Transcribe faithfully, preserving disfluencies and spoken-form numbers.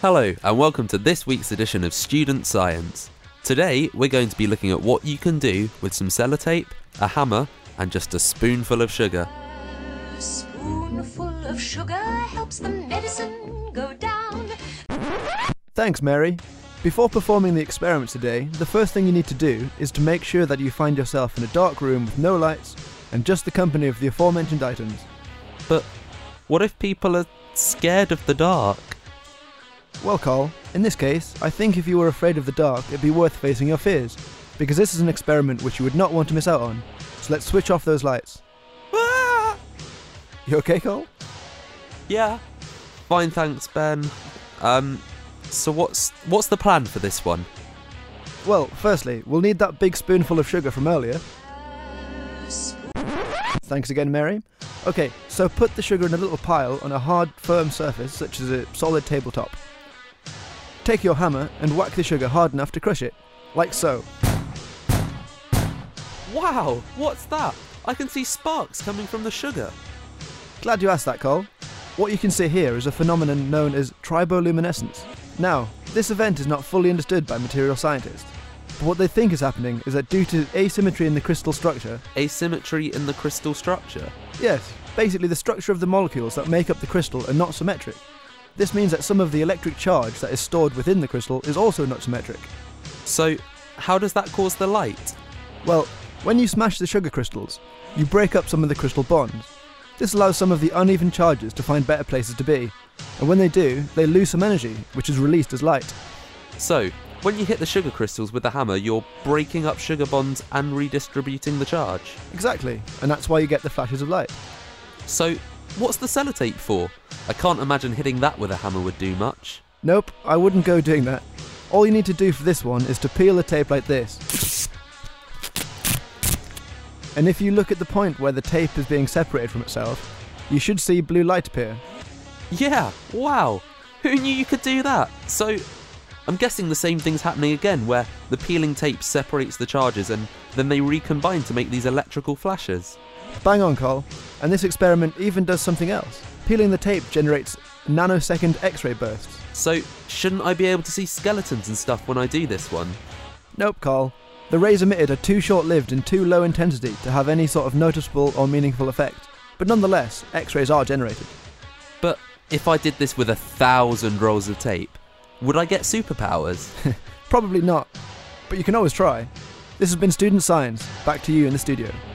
Hello and welcome to this week's edition of Student Science. Today we're going to be looking at what you can do with some sellotape, a hammer and just a spoonful of sugar. A spoonful of sugar helps the medicine go down. Thanks, Mary. Before performing the experiment today, the first thing you need to do is to make sure that you find yourself in a dark room with no lights and just the company of the aforementioned items. But what if people are scared of the dark? Well, Carl, in this case, I think if you were afraid of the dark, it'd be worth facing your fears, because this is an experiment which you would not want to miss out on. So let's switch off those lights. Ah! You okay, Carl? Yeah. Fine, thanks, Ben. Um, so what's what's the plan for this one? Well, firstly, we'll need that big spoonful of sugar from earlier. Thanks again, Mary. Okay, so put the sugar in a little pile on a hard, firm surface, such as a solid tabletop. Take your hammer and whack the sugar hard enough to crush it, like so. Wow, what's that? I can see sparks coming from the sugar. Glad you asked that, Carl. What you can see here is a phenomenon known as triboluminescence. Now, this event is not fully understood by material scientists, but what they think is happening is that due to asymmetry in the crystal structure... Asymmetry in the crystal structure? Yes, basically the structure of the molecules that make up the crystal are not symmetric. This means that some of the electric charge that is stored within the crystal is also not symmetric. So, how does that cause the light? Well, when you smash the sugar crystals, you break up some of the crystal bonds. This allows some of the uneven charges to find better places to be, and when they do, they lose some energy, which is released as light. So, when you hit the sugar crystals with the hammer, you're breaking up sugar bonds and redistributing the charge? Exactly, and that's why you get the flashes of light. So, what's the sellotape for? I can't imagine hitting that with a hammer would do much. Nope, I wouldn't go doing that. All you need to do for this one is to peel the tape like this. And if you look at the point where the tape is being separated from itself, you should see blue light appear. Yeah, wow! Who knew you could do that? So, I'm guessing the same thing's happening again, where the peeling tape separates the charges and then they recombine to make these electrical flashes. Bang on, Carl. And this experiment even does something else. Peeling the tape generates nanosecond X-ray bursts. So, shouldn't I be able to see skeletons and stuff when I do this one? Nope, Carl. The rays emitted are too short-lived and too low intensity to have any sort of noticeable or meaningful effect. But nonetheless, X-rays are generated. But if I did this with a thousand rolls of tape, would I get superpowers? Probably not, but you can always try. This has been Student Science. Back to you in the studio.